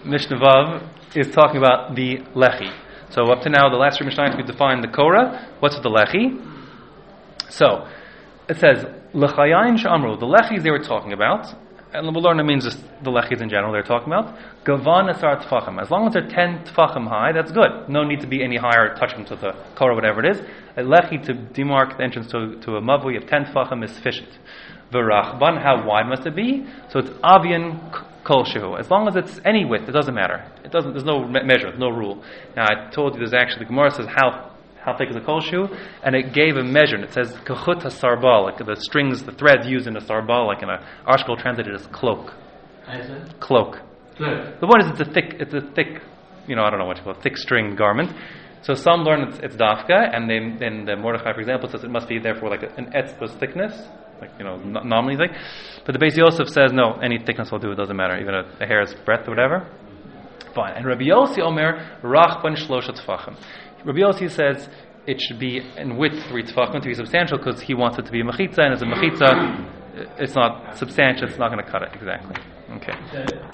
Mishnah Vav is talking about the lechi. So up to now, the last three Mishnahs we defined the Korah. What's the lechi? So it says lechayayin she'amru. The lechis they were talking about, and we'll learn it means just the lechis in general they're talking about. Gavan asar tfachim. As long as they're 10 tfachim high, that's good. No need to be any higher, touching to the Korah, whatever it is. A lechi to demark the entrance to a mavui of 10 tfachim is sufficient. V'rachban, how wide must it be? So it's avian kolshehu. As long as it's any width, it doesn't matter. There's no measure, no rule. Now I told you there's actually, the Gemara says how thick is a kolshehu, and it gave a measure, and it says kachut hasarbal, like the strings, the threads used in a sarbal, like in a article translated as cloak. Cloak. The point is it's a thick, I don't know what you call it, thick string garment. So some learn it's dafka, and then the Mordechai, for example, says it must be therefore like an etzba's thickness, nominally thick. But the Beis Yosef says no, any thickness will do, it doesn't matter, even a hair's breadth or whatever. Fine. And Rabbi Yossi Omer rachban shlosha tfachim. Rabbi Yossi says it should be in width 3 tfachim to be substantial because he wants it to be a mechitza, and as a mechitza, it's not substantial, it's not going to cut it exactly. Okay.